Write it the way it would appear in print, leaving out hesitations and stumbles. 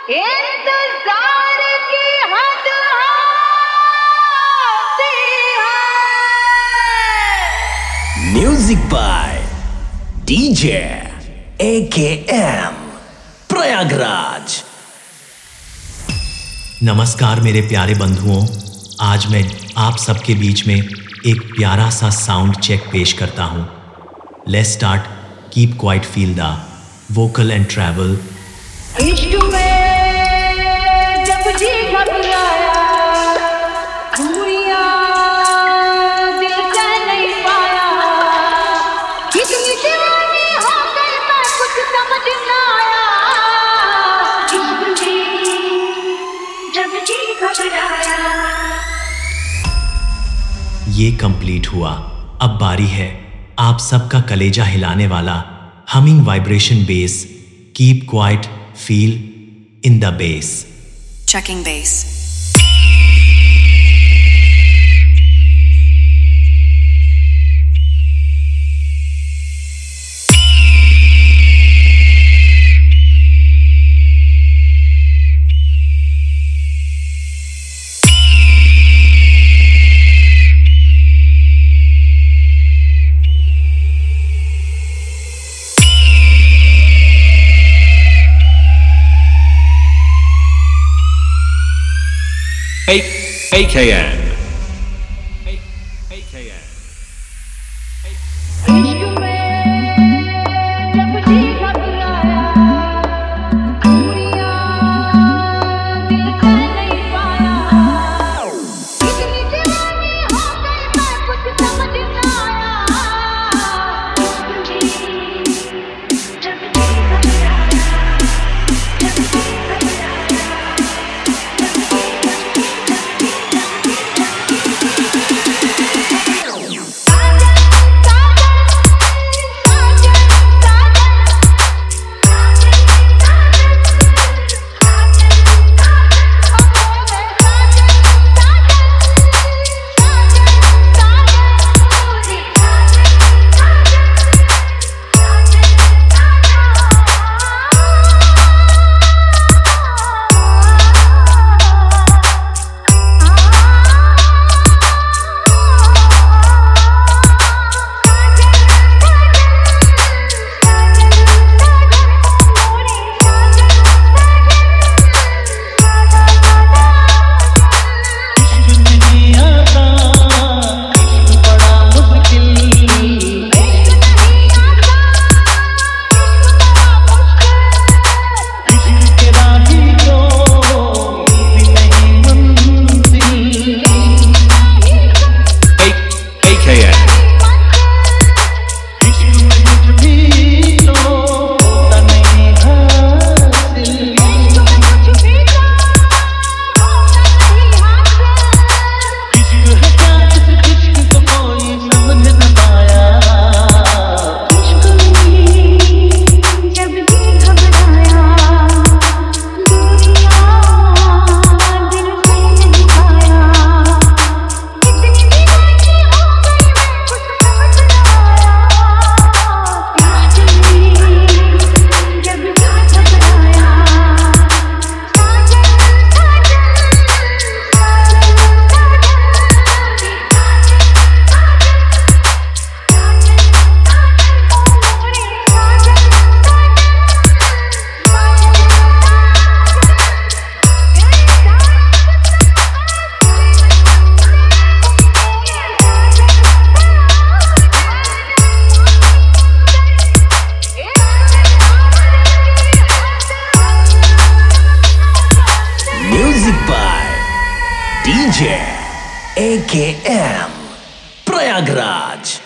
इंतजार की हद होती है। Music by DJ AKM Prayagraj. नमस्कार मेरे प्यारे बंधुओं, आज मैं आप सबके बीच में एक प्यारा सा साउंड चेक पेश करता हूँ। Let's start. Keep quiet, feel the vocal and travel. इश्क में जब जी घबराया, दूरियां दिल कह नहीं पाया, कितनी दीवानी हो गई मैं कुछ समझ ना आया। इश्क में जब जी घबराया। ये कंप्लीट हुआ। अब बारी है आप सबका कलेजा हिलाने वाला humming vibration bass. Keep quiet, feel in the bass. Checking bass. AKN. इश्क में जब जी घबराया, दूरियां दिल कह नहीं पाया, कितनी दीवानी हो गई मैं कुछ समझ ना आया। इश्क में जब जी घबराया, जब जी घबराया। DJ AKM Prayagraj.